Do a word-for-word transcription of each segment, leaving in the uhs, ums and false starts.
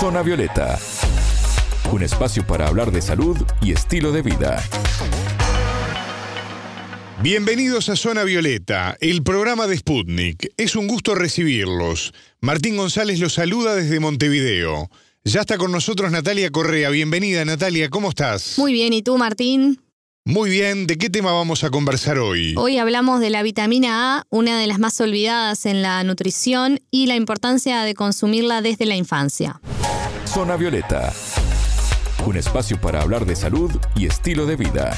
Zona Violeta, un espacio para hablar de salud y estilo de vida. Bienvenidos a Zona Violeta, el programa de Sputnik. Es un gusto recibirlos. Martín González los saluda desde Montevideo. Ya está con nosotros Natalia Correa. Bienvenida, Natalia, ¿cómo estás? Muy bien, ¿y tú, Martín? Muy bien, ¿de qué tema vamos a conversar hoy? Hoy hablamos de la vitamina A, una de las más olvidadas en la nutrición, y la importancia de consumirla desde la infancia. Zona Violeta, un espacio para hablar de salud y estilo de vida.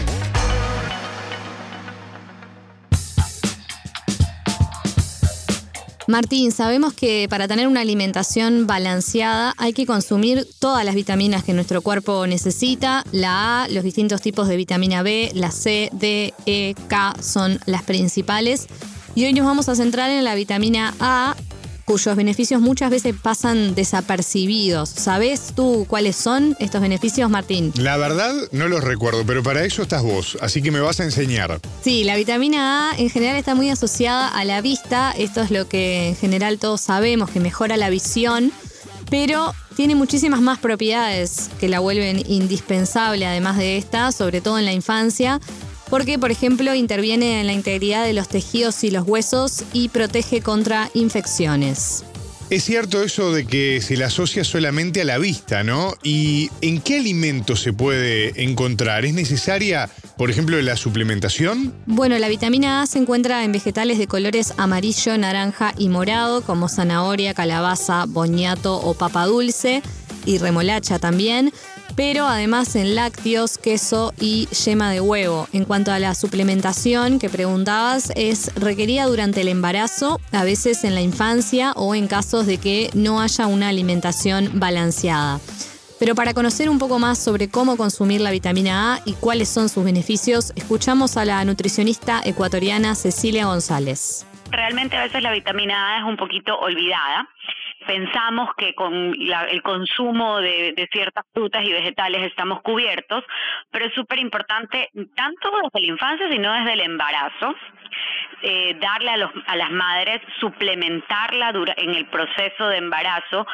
Martín, sabemos que para tener una alimentación balanceada hay que consumir todas las vitaminas que nuestro cuerpo necesita. La A, los distintos tipos de vitamina B, la C, D, E, K son las principales. Y hoy nos vamos a centrar en la vitamina A, cuyos beneficios muchas veces pasan desapercibidos. ¿Sabés tú cuáles son estos beneficios, Martín? La verdad no los recuerdo, pero para eso estás vos, así que me vas a enseñar. Sí, la vitamina A en general está muy asociada a la vista. Esto es lo que en general todos sabemos, que mejora la visión, pero tiene muchísimas más propiedades que la vuelven indispensable, además de esta, sobre todo en la infancia, porque, por ejemplo, interviene en la integridad de los tejidos y los huesos y protege contra infecciones. Es cierto eso de que se la asocia solamente a la vista, ¿no? ¿Y en qué alimentos se puede encontrar? ¿Es necesaria, por ejemplo, la suplementación? Bueno, la vitamina A se encuentra en vegetales de colores amarillo, naranja y morado, como zanahoria, calabaza, boniato o papa dulce, y remolacha también, pero además en lácteos, queso y yema de huevo. En cuanto a la suplementación que preguntabas, es requerida durante el embarazo, a veces en la infancia o en casos de que no haya una alimentación balanceada. Pero para conocer un poco más sobre cómo consumir la vitamina A y cuáles son sus beneficios, escuchamos a la nutricionista ecuatoriana Cecilia González. Realmente a veces la vitamina A es un poquito olvidada. Pensamos que con la, el consumo de, de ciertas frutas y vegetales estamos cubiertos, pero es súper importante, tanto desde la infancia, sino desde el embarazo, eh, darle a, los, a las madres, suplementarla dura, en el proceso de embarazo,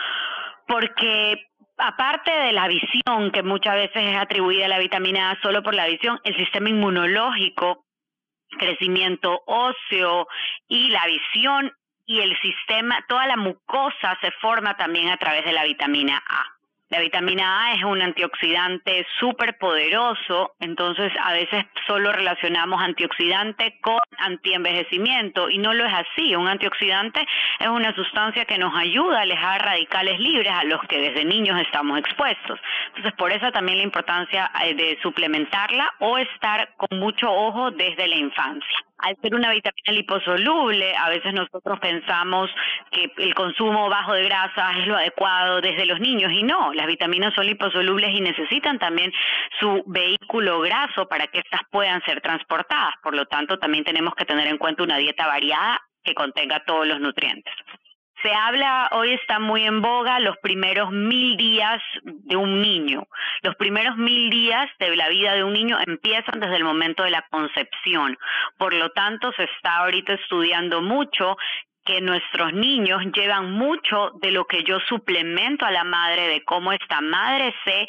porque aparte de la visión, que muchas veces es atribuida a la vitamina A solo por la visión, el sistema inmunológico, crecimiento óseo y la visión y el sistema, toda la mucosa se forma también a través de la vitamina A. La vitamina A es un antioxidante súper poderoso, entonces a veces solo relacionamos antioxidante con antienvejecimiento y no lo es así. Un antioxidante es una sustancia que nos ayuda a alejar radicales libres a los que desde niños estamos expuestos. Entonces por eso también la importancia de suplementarla o estar con mucho ojo desde la infancia. Al ser una vitamina liposoluble, a veces nosotros pensamos que el consumo bajo de grasas es lo adecuado desde los niños y no, las vitaminas son liposolubles y necesitan también su vehículo graso para que éstas puedan ser transportadas. Por lo tanto, también tenemos que tener en cuenta una dieta variada que contenga todos los nutrientes. Se habla, hoy está muy en boga, los primeros mil días de un niño. Los primeros mil días de la vida de un niño empiezan desde el momento de la concepción. Por lo tanto, se está ahorita estudiando mucho que nuestros niños llevan mucho de lo que yo suplemento a la madre, de cómo esta madre se...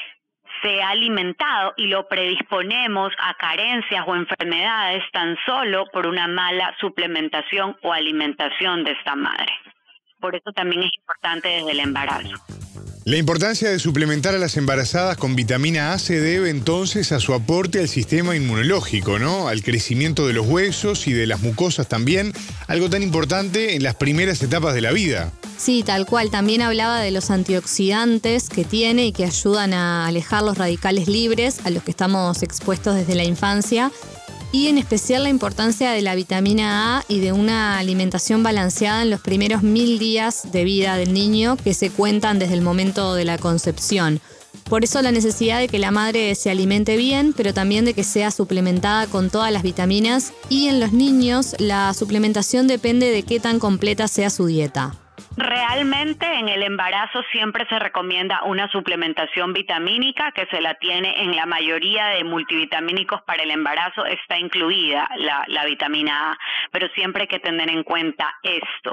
se ha alimentado y lo predisponemos a carencias o enfermedades tan solo por una mala suplementación o alimentación de esta madre. Por eso también es importante desde el embarazo. La importancia de suplementar a las embarazadas con vitamina A se debe entonces a su aporte al sistema inmunológico, ¿no? Al crecimiento de los huesos y de las mucosas también, algo tan importante en las primeras etapas de la vida. Sí, tal cual. También hablaba de los antioxidantes que tiene y que ayudan a alejar los radicales libres a los que estamos expuestos desde la infancia. Y en especial la importancia de la vitamina A y de una alimentación balanceada en los primeros mil días de vida del niño que se cuentan desde el momento de la concepción. Por eso la necesidad de que la madre se alimente bien, pero también de que sea suplementada con todas las vitaminas. Y en los niños la suplementación depende de qué tan completa sea su dieta. Realmente en el embarazo siempre se recomienda una suplementación vitamínica que se la tiene en la mayoría de multivitamínicos para el embarazo, está incluida la, la vitamina A, pero siempre hay que tener en cuenta esto.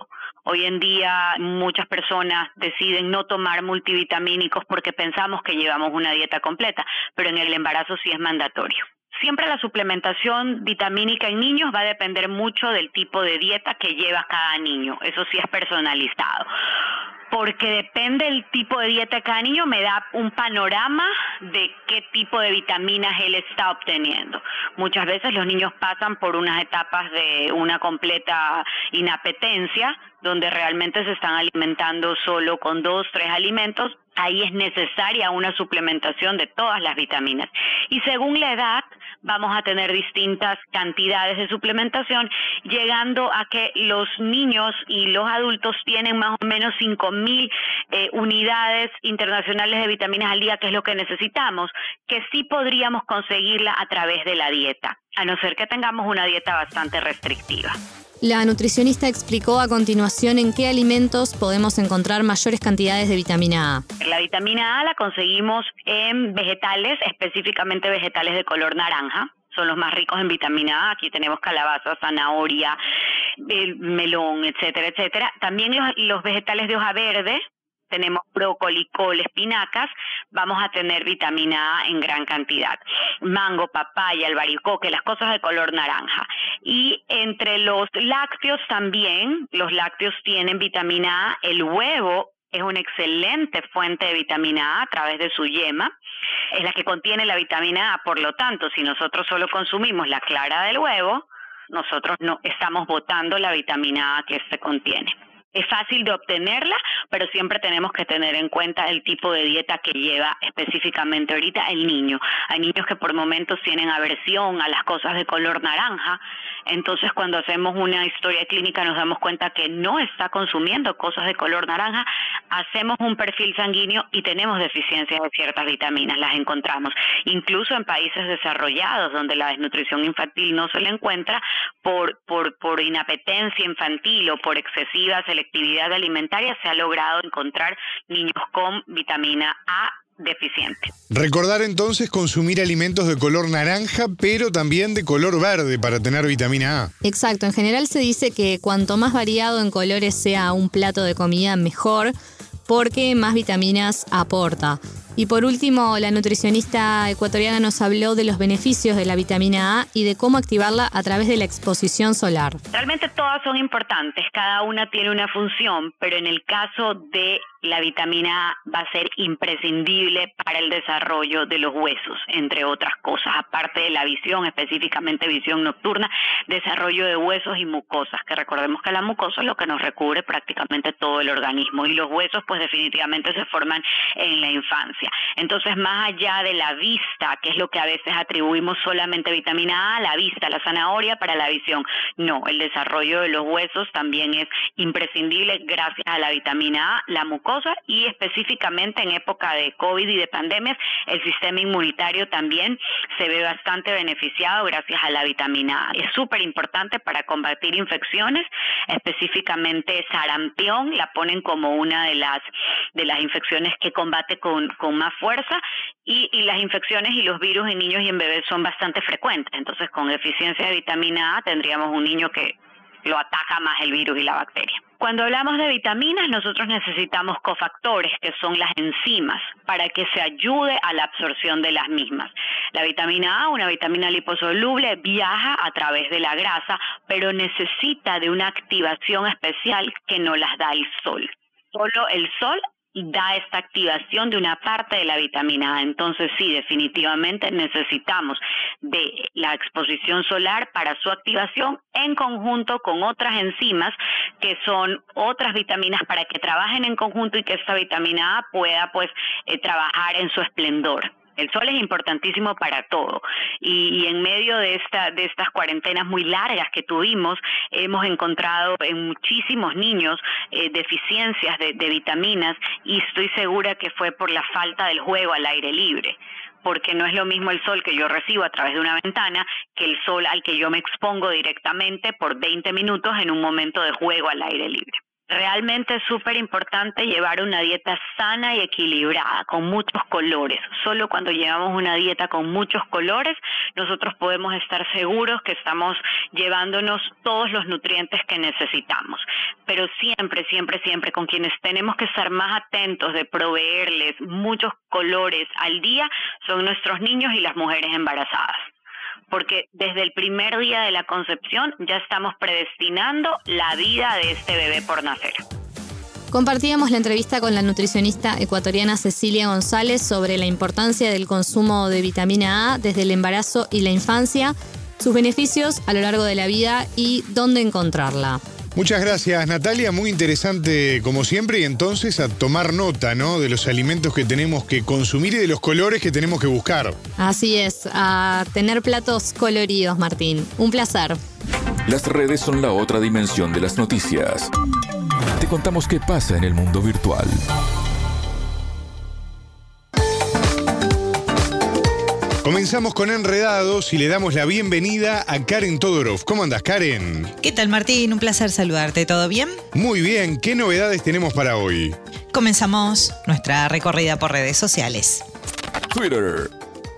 Hoy en día muchas personas deciden no tomar multivitamínicos porque pensamos que llevamos una dieta completa, pero en el embarazo sí es mandatorio. Siempre la suplementación vitamínica en niños va a depender mucho del tipo de dieta que lleva cada niño. Eso sí es personalizado. Porque depende del tipo de dieta de cada niño, me da un panorama de qué tipo de vitaminas él está obteniendo. Muchas veces los niños pasan por unas etapas de una completa inapetencia, donde realmente se están alimentando solo con dos, tres alimentos. Ahí es necesaria una suplementación de todas las vitaminas. Y según la edad, vamos a tener distintas cantidades de suplementación, llegando a que los niños y los adultos tienen más o menos cinco mil eh, unidades internacionales de vitaminas al día, que es lo que necesitamos, que sí podríamos conseguirla a través de la dieta, a no ser que tengamos una dieta bastante restrictiva. La nutricionista explicó a continuación en qué alimentos podemos encontrar mayores cantidades de vitamina A. La vitamina A la conseguimos en vegetales, específicamente vegetales de color naranja. Son los más ricos en vitamina A. Aquí tenemos calabaza, zanahoria, melón, etcétera, etcétera. También los, los vegetales de hoja verde. Tenemos brócoli, col, espinacas, vamos a tener vitamina A en gran cantidad. Mango, papaya, albaricoque, las cosas de color naranja. Y entre los lácteos también, los lácteos tienen vitamina A. El huevo es una excelente fuente de vitamina A a través de su yema. Es la que contiene la vitamina A, por lo tanto, si nosotros solo consumimos la clara del huevo, nosotros no estamos botando la vitamina A que este contiene. Es fácil de obtenerla, pero siempre tenemos que tener en cuenta el tipo de dieta que lleva específicamente ahorita el niño. Hay niños que por momentos tienen aversión a las cosas de color naranja, entonces cuando hacemos una historia clínica nos damos cuenta que no está consumiendo cosas de color naranja, hacemos un perfil sanguíneo y tenemos deficiencias de ciertas vitaminas, las encontramos. Incluso en países desarrollados donde la desnutrición infantil no se le encuentra por, por, por inapetencia infantil o por excesiva selección actividad alimentaria, se ha logrado encontrar niños con vitamina A deficiente. Recordar entonces consumir alimentos de color naranja, pero también de color verde para tener vitamina A. Exacto, en general se dice que cuanto más variado en colores sea un plato de comida, mejor, porque más vitaminas aporta. Y por último, la nutricionista ecuatoriana nos habló de los beneficios de la vitamina A y de cómo activarla a través de la exposición solar. Realmente todas son importantes, cada una tiene una función, pero en el caso de la vitamina A va a ser imprescindible para el desarrollo de los huesos, entre otras cosas, aparte de la visión, específicamente visión nocturna, desarrollo de huesos y mucosas, que recordemos que la mucosa es lo que nos recubre prácticamente todo el organismo, y los huesos pues definitivamente se forman en la infancia. Entonces, más allá de la vista, que es lo que a veces atribuimos solamente vitamina A, la vista, la zanahoria para la visión, no, el desarrollo de los huesos también es imprescindible gracias a la vitamina A, la mucosa, y específicamente en época de COVID y de pandemias, el sistema inmunitario también se ve bastante beneficiado gracias a la vitamina A. Es súper importante para combatir infecciones, específicamente sarampión, la ponen como una de las, de las infecciones que combate con, con más fuerza, y, y las infecciones y los virus en niños y en bebés son bastante frecuentes. Entonces, con deficiencia de vitamina A tendríamos un niño que lo ataca más el virus y la bacteria. Cuando hablamos de vitaminas, nosotros necesitamos cofactores, que son las enzimas, para que se ayude a la absorción de las mismas. La vitamina A, una vitamina liposoluble, viaja a través de la grasa, pero necesita de una activación especial que no las da el sol. Solo el sol da esta activación de una parte de la vitamina A. Entonces sí, definitivamente necesitamos de la exposición solar para su activación en conjunto con otras enzimas que son otras vitaminas para que trabajen en conjunto y que esta vitamina A pueda pues eh, trabajar en su esplendor. El sol es importantísimo para todo, y, y en medio de esta de estas cuarentenas muy largas que tuvimos, hemos encontrado en muchísimos niños eh, deficiencias de, de vitaminas, y estoy segura que fue por la falta del juego al aire libre, porque no es lo mismo el sol que yo recibo a través de una ventana que el sol al que yo me expongo directamente por veinte minutos en un momento de juego al aire libre. Realmente es súper importante llevar una dieta sana y equilibrada, con muchos colores. Solo cuando llevamos una dieta con muchos colores, nosotros podemos estar seguros que estamos llevándonos todos los nutrientes que necesitamos. Pero siempre, siempre, siempre con quienes tenemos que estar más atentos de proveerles muchos colores al día son nuestros niños y las mujeres embarazadas. Porque desde el primer día de la concepción ya estamos predestinando la vida de este bebé por nacer. Compartíamos la entrevista con la nutricionista ecuatoriana Cecilia González sobre la importancia del consumo de vitamina A desde el embarazo y la infancia, sus beneficios a lo largo de la vida y dónde encontrarla. Muchas gracias, Natalia. Muy interesante como siempre. Y entonces a tomar nota, ¿no?, de los alimentos que tenemos que consumir y de los colores que tenemos que buscar. Así es, a tener platos coloridos, Martín. Un placer. Las redes son la otra dimensión de las noticias. Te contamos qué pasa en el mundo virtual. Comenzamos con Enredados y le damos la bienvenida a Karen Todorov. ¿Cómo andas, Karen? ¿Qué tal, Martín? Un placer saludarte. ¿Todo bien? Muy bien. ¿Qué novedades tenemos para hoy? Comenzamos nuestra recorrida por redes sociales. Twitter.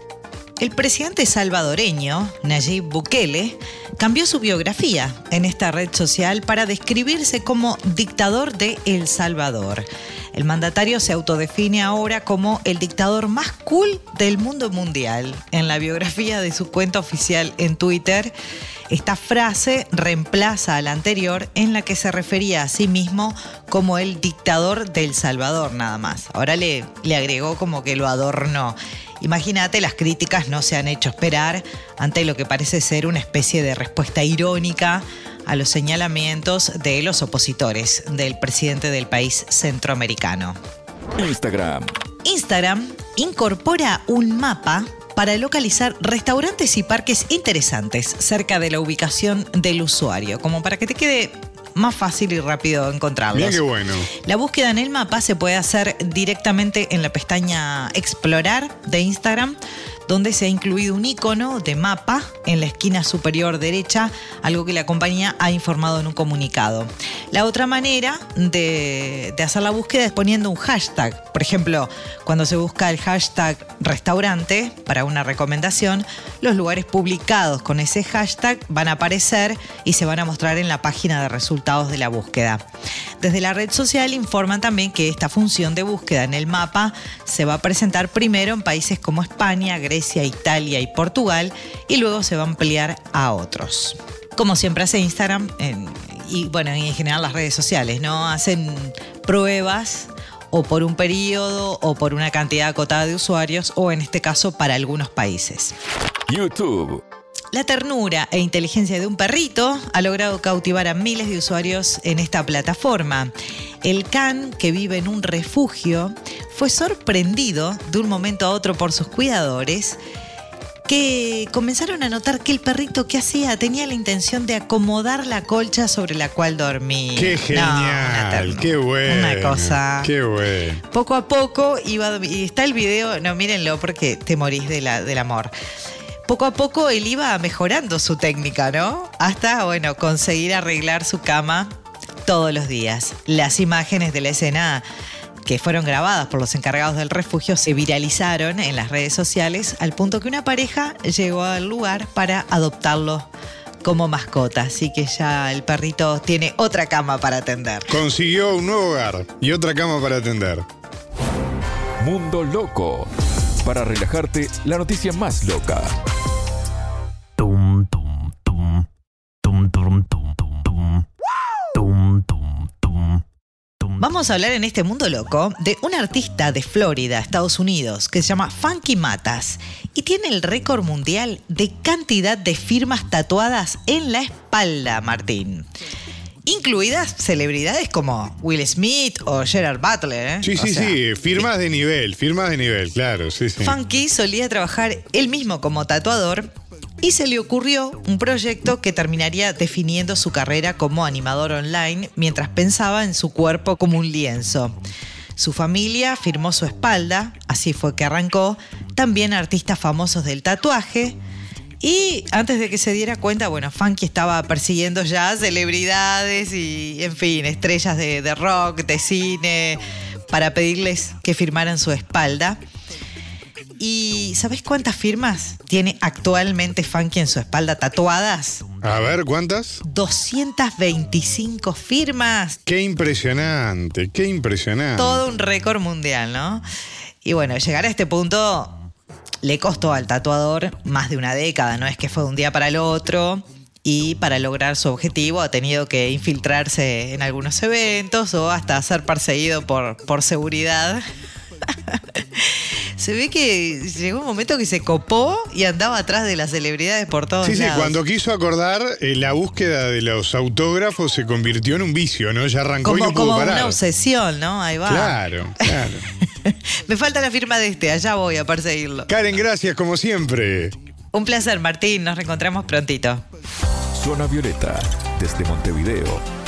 El presidente salvadoreño, Nayib Bukele, cambió su biografía en esta red social para describirse como dictador de El Salvador. El mandatario se autodefine ahora como el dictador más cool del mundo mundial. En la biografía de su cuenta oficial en Twitter, esta frase reemplaza a la anterior en la que se refería a sí mismo como el dictador de El Salvador nada más. Ahora le, le agregó como que lo adornó. Imagínate, las críticas no se han hecho esperar ante lo que parece ser una especie de respuesta irónica a los señalamientos de los opositores del presidente del país centroamericano. Instagram. Instagram incorpora un mapa para localizar restaurantes y parques interesantes cerca de la ubicación del usuario, como para que te quede más fácil y rápido encontrarlos. Bien, qué bueno. La búsqueda en el mapa se puede hacer directamente en la pestaña Explorar de Instagram, donde se ha incluido un icono de mapa en la esquina superior derecha, algo que la compañía ha informado en un comunicado. La otra manera de, de hacer la búsqueda es poniendo un hashtag. Por ejemplo, cuando se busca el hashtag restaurante para una recomendación, los lugares publicados con ese hashtag van a aparecer y se van a mostrar en la página de resultados de la búsqueda. Desde la red social informan también que esta función de búsqueda en el mapa se va a presentar primero en países como España, Grecia, Italia y Portugal, y luego se va a ampliar a otros. Como siempre hace Instagram, en, y bueno, en general las redes sociales, ¿no? Hacen pruebas o por un periodo o por una cantidad acotada de usuarios, o en este caso para algunos países. YouTube. La ternura e inteligencia de un perrito ha logrado cautivar a miles de usuarios en esta plataforma. El can, que vive en un refugio, fue sorprendido de un momento a otro por sus cuidadores, que comenzaron a notar que el perrito que hacía tenía la intención de acomodar la colcha sobre la cual dormía. ¡Qué genial! No, ¡Qué bueno! Una cosa. ¡Qué bueno! Poco a poco iba, y está el video, no, mírenlo porque te morís de la, del amor. Poco a poco él iba mejorando su técnica, ¿no? Hasta, bueno, conseguir arreglar su cama todos los días. Las imágenes de la escena, que fueron grabadas por los encargados del refugio, se viralizaron en las redes sociales al punto que una pareja llegó al lugar para adoptarlo como mascota. Así que ya el perrito tiene otra cama para atender. Consiguió un nuevo hogar y otra cama para atender. Mundo Loco. Para relajarte, la noticia más loca. Vamos a hablar en este Mundo Loco de un artista de Florida, Estados Unidos, que se llama Funky Matas y tiene el récord mundial de cantidad de firmas tatuadas en la espalda, Martín. Incluidas celebridades como Will Smith o Gerard Butler, ¿eh? Sí, sí, o sea, sí, firmas de nivel, firmas de nivel, claro, sí, sí. Funky solía trabajar él mismo como tatuador y se le ocurrió un proyecto que terminaría definiendo su carrera como animador online mientras pensaba en su cuerpo como un lienzo. Su familia firmó su espalda, así fue que arrancó. También artistas famosos del tatuaje Y antes de que se diera cuenta, bueno, Funky estaba persiguiendo ya celebridades y, en fin, estrellas de, de rock, de cine, para pedirles que firmaran su espalda. ¿Y sabés cuántas firmas tiene actualmente Funky en su espalda tatuadas? A ver, ¿cuántas? doscientas veinticinco firmas. Qué impresionante, qué impresionante. Todo un récord mundial, ¿no? Y bueno, llegar a este punto le costó al tatuador más de una década, no es que fue de un día para el otro. Y para lograr su objetivo ha tenido que infiltrarse en algunos eventos o hasta ser perseguido por, por seguridad. Se ve que llegó un momento que se copó y andaba atrás de las celebridades por todos sí, lados. Sí, cuando quiso acordar, eh, la búsqueda de los autógrafos se convirtió en un vicio, ¿no? Ya arrancó como, y no pudo como parar. Una obsesión, ¿no? Ahí va. Claro, claro. Me falta la firma de este, allá voy a perseguirlo. Karen, gracias como siempre. Un placer, Martín, nos reencontramos prontito. Zona Violeta, desde Montevideo,